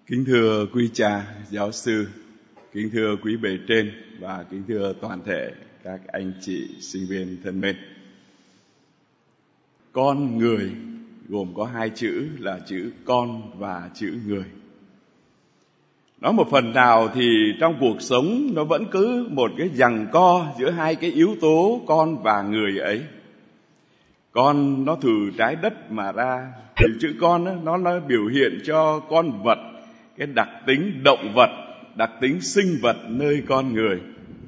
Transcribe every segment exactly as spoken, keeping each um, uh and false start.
Kính thưa quý cha, giáo sư, kính thưa quý bề trên và kính thưa toàn thể các anh chị sinh viên thân mến. Con người gồm có hai chữ là chữ con và chữ người. Nói một phần nào thì trong cuộc sống nó vẫn cứ một cái giằng co giữa hai cái yếu tố con và người ấy. Con nó từ trái đất mà ra, thì chữ con đó, nó nó biểu hiện cho con vật, cái đặc tính động vật, đặc tính sinh vật nơi con người.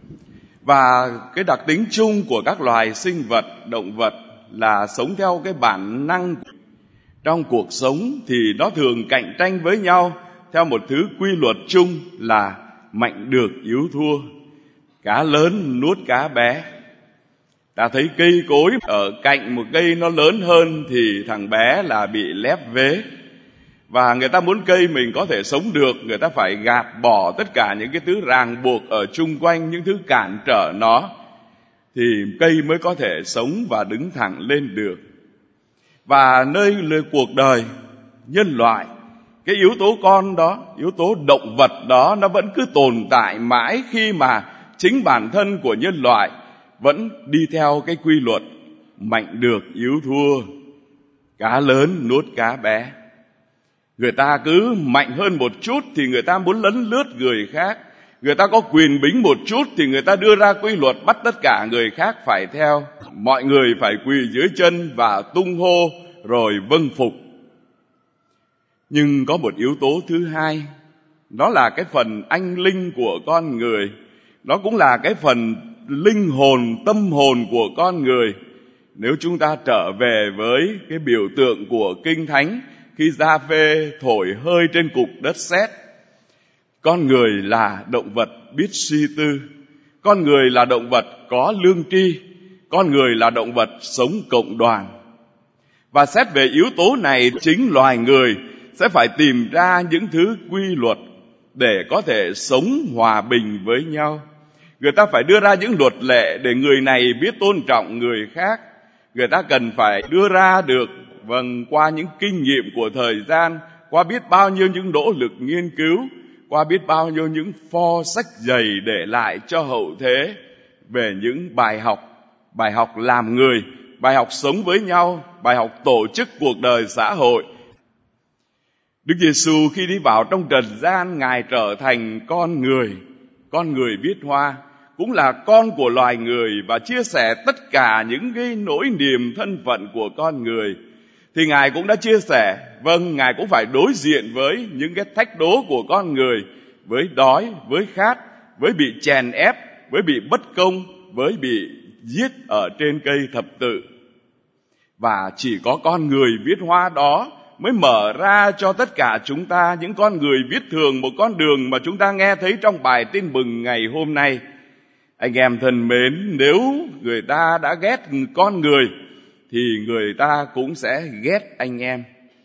Và cái đặc tính chung của các loài sinh vật, động vật là sống theo cái bản năng. Trong cuộc sống thì nó thường cạnh tranh với nhau theo một thứ quy luật chung là mạnh được yếu thua. Cá lớn nuốt cá bé. Ta thấy cây cối ở cạnh một cây nó lớn hơn thì thằng bé là bị lép vế. Và người ta muốn cây mình có thể sống được, người ta phải gạt bỏ tất cả những cái thứ ràng buộc ở chung quanh, những thứ cản trở nó, thì cây mới có thể sống và đứng thẳng lên được. Và nơi cuộc đời nhân loại, cái yếu tố con đó, yếu tố động vật đó, nó vẫn cứ tồn tại mãi khi mà chính bản thân của nhân loại vẫn đi theo cái quy luật mạnh được yếu thua, cá lớn nuốt cá bé. Người ta cứ mạnh hơn một chút thì người ta muốn lấn lướt người khác. Người ta có quyền bính một chút thì người ta đưa ra quy luật bắt tất cả người khác phải theo. Mọi người phải quỳ dưới chân và tung hô rồi vâng phục. Nhưng có một yếu tố thứ hai, đó là cái phần anh linh của con người. Nó cũng là cái phần linh hồn, tâm hồn của con người. Nếu chúng ta trở về với cái biểu tượng của Kinh Thánh, khi Gia-phê thổi hơi trên cục đất sét, con người là động vật biết suy tư, con người là động vật có lương tri, con người là động vật sống cộng đoàn. Và xét về yếu tố này, chính loài người sẽ phải tìm ra những thứ quy luật để có thể sống hòa bình với nhau. Người ta phải đưa ra những luật lệ để người này biết tôn trọng người khác. Người ta cần phải đưa ra được, vâng, qua những kinh nghiệm của thời gian, qua biết bao nhiêu những nỗ lực nghiên cứu, qua biết bao nhiêu những pho sách dày để lại cho hậu thế về những bài học, bài học làm người, bài học sống với nhau, bài học tổ chức cuộc đời xã hội. Đức Giêsu khi đi vào trong trần gian, Ngài trở thành con người, con người biết hoa, cũng là con của loài người và chia sẻ tất cả những cái nỗi niềm thân phận của con người. Thì Ngài cũng đã chia sẻ, vâng, Ngài cũng phải đối diện với những cái thách đố của con người, với đói, với khát, với bị chèn ép, với bị bất công, với bị giết ở trên cây thập tự. Và chỉ có con người viết hoa đó mới mở ra cho tất cả chúng ta, những con người viết thường, một con đường mà chúng ta nghe thấy trong bài tin mừng ngày hôm nay. Anh em thân mến, nếu người ta đã ghét con người thì người ta cũng sẽ ghét anh em.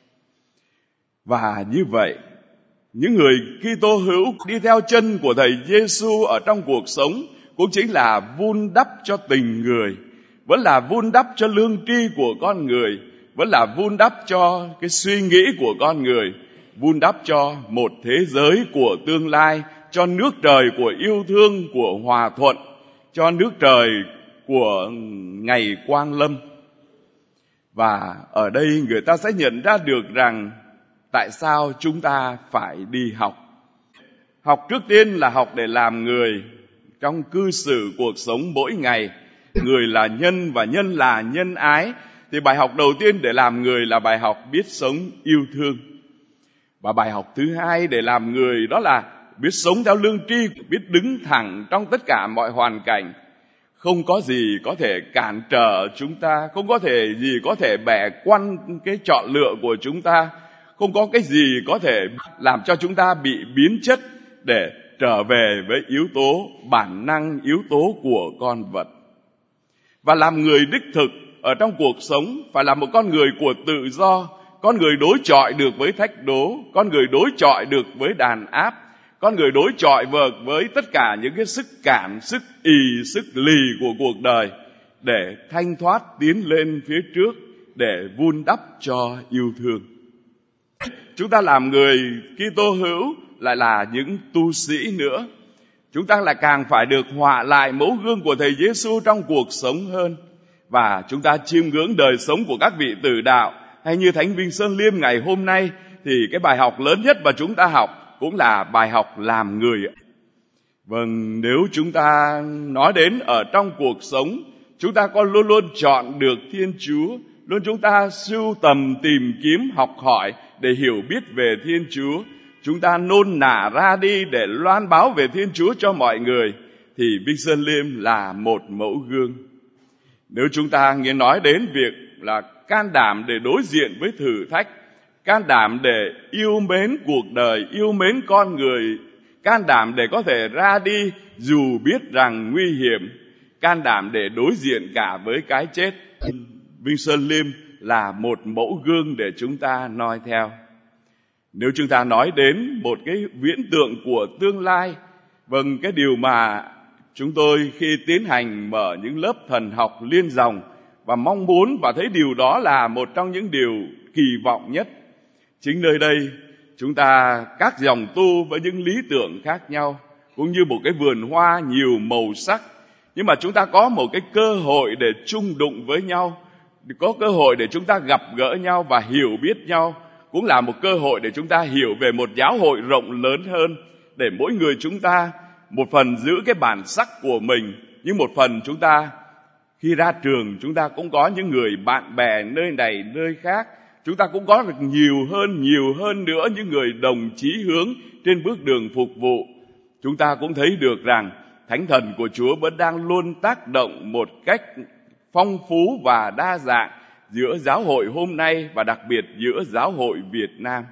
Và như vậy, những người Kitô hữu đi theo chân của Thầy Giêsu ở trong cuộc sống cũng chính là vun đắp cho tình người, vẫn là vun đắp cho lương tri của con người, vẫn là vun đắp cho cái suy nghĩ của con người, vun đắp cho một thế giới của tương lai, cho nước trời của yêu thương, của hòa thuận, cho nước trời của ngày quang lâm. Và ở đây người ta sẽ nhận ra được rằng tại sao chúng ta phải đi học. Học trước tiên là học để làm người trong cư xử cuộc sống mỗi ngày. Người là nhân và nhân là nhân ái. Thì bài học đầu tiên để làm người là bài học biết sống yêu thương. Và bài học thứ hai để làm người đó là biết sống theo lương tri, biết đứng thẳng trong tất cả mọi hoàn cảnh. Không có gì có thể cản trở chúng ta, không có thể gì có thể bẻ quăn cái chọn lựa của chúng ta, không có cái gì có thể làm cho chúng ta bị biến chất để trở về với yếu tố bản năng, yếu tố của con vật. Và làm người đích thực ở trong cuộc sống phải là một con người của tự do, con người đối chọi được với thách đố, con người đối chọi được với đàn áp, con người đối chọi vợt với tất cả những cái sức cản, sức ì, sức lì của cuộc đời để thanh thoát tiến lên phía trước, để vun đắp cho yêu thương. Chúng ta làm người Kitô hữu lại là những tu sĩ nữa. Chúng ta lại càng phải được họa lại mẫu gương của Thầy Giêsu trong cuộc sống hơn. Và chúng ta chiêm ngưỡng đời sống của các vị tử đạo, hay như Thánh Vinh Sơn Liêm ngày hôm nay, thì cái bài học lớn nhất mà chúng ta học cũng là bài học làm người. Vâng, nếu chúng ta nói đến ở trong cuộc sống, chúng ta có luôn luôn chọn được Thiên Chúa, luôn chúng ta sưu tầm tìm kiếm học hỏi để hiểu biết về Thiên Chúa, chúng ta nôn nả ra đi để loan báo về Thiên Chúa cho mọi người, thì Vinh Sơn Liêm là một mẫu gương. Nếu chúng ta nghe nói đến việc là can đảm để đối diện với thử thách, can đảm để yêu mến cuộc đời, yêu mến con người, can đảm để có thể ra đi dù biết rằng nguy hiểm, can đảm để đối diện cả với cái chết, Vinh Sơn Liêm là một mẫu gương để chúng ta noi theo. Nếu chúng ta nói đến một cái viễn tượng của tương lai, vâng, cái điều mà chúng tôi khi tiến hành mở những lớp thần học liên dòng và mong muốn và thấy điều đó là một trong những điều kỳ vọng nhất. Chính nơi đây, chúng ta các dòng tu với những lý tưởng khác nhau, cũng như một cái vườn hoa nhiều màu sắc, nhưng mà chúng ta có một cái cơ hội để chung đụng với nhau, có cơ hội để chúng ta gặp gỡ nhau và hiểu biết nhau, cũng là một cơ hội để chúng ta hiểu về một giáo hội rộng lớn hơn, để mỗi người chúng ta một phần giữ cái bản sắc của mình, nhưng một phần chúng ta khi ra trường chúng ta cũng có những người bạn bè nơi này nơi khác, chúng ta cũng có được nhiều hơn nhiều hơn nữa những người đồng chí hướng trên bước đường phục vụ. Chúng ta cũng thấy được rằng Thánh Thần của Chúa vẫn đang luôn tác động một cách phong phú và đa dạng giữa giáo hội hôm nay và đặc biệt giữa giáo hội Việt Nam.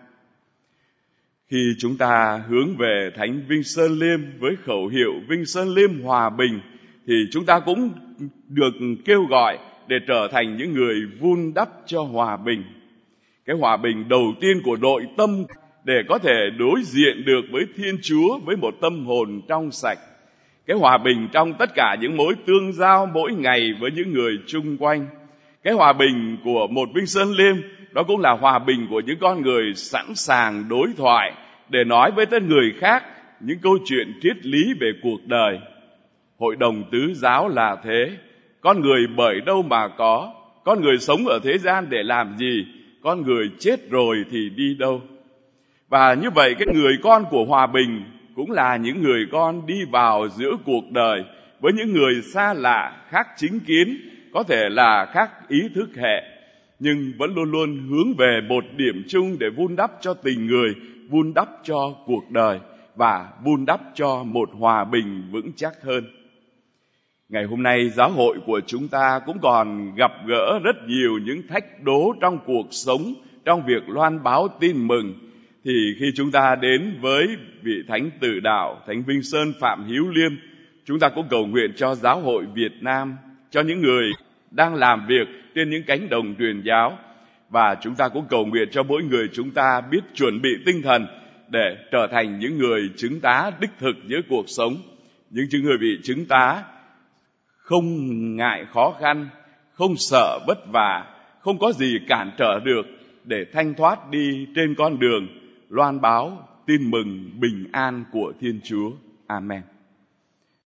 Khi chúng ta hướng về Thánh Vinh Sơn Liêm với khẩu hiệu Vinh Sơn Liêm hòa bình, thì chúng ta cũng được kêu gọi để trở thành những người vun đắp cho hòa bình. Cái hòa bình đầu tiên của nội tâm để có thể đối diện được với Thiên Chúa với một tâm hồn trong sạch. Cái hòa bình trong tất cả những mối tương giao mỗi ngày với những người chung quanh. Cái hòa bình của một Vinh Sơn Liêm, đó cũng là hòa bình của những con người sẵn sàng đối thoại để nói với tất người khác những câu chuyện triết lý về cuộc đời. Hội đồng tứ giáo là thế. Con người bởi đâu mà có? Con người sống ở thế gian để làm gì? Con người chết rồi thì đi đâu? Và như vậy cái người con của hòa bình cũng là những người con đi vào giữa cuộc đời với những người xa lạ, khác chính kiến, có thể là khác ý thức hệ, nhưng vẫn luôn luôn hướng về một điểm chung để vun đắp cho tình người, vun đắp cho cuộc đời và vun đắp cho một hòa bình vững chắc hơn. Ngày hôm nay giáo hội của chúng ta cũng còn gặp gỡ rất nhiều những thách đố trong cuộc sống, trong việc loan báo tin mừng. Thì khi chúng ta đến với vị Thánh Tử Đạo, Thánh Vinh Sơn Phạm Hiếu Liêm, chúng ta cũng cầu nguyện cho giáo hội Việt Nam, cho những người đang làm việc trên những cánh đồng truyền giáo. Và chúng ta cũng cầu nguyện cho mỗi người chúng ta biết chuẩn bị tinh thần để trở thành những người chứng tá đích thực giữa cuộc sống. Những người bị chứng tá không ngại khó khăn, không sợ vất vả, không có gì cản trở được để thanh thoát đi trên con đường loan báo tin mừng bình an của Thiên Chúa. Amen.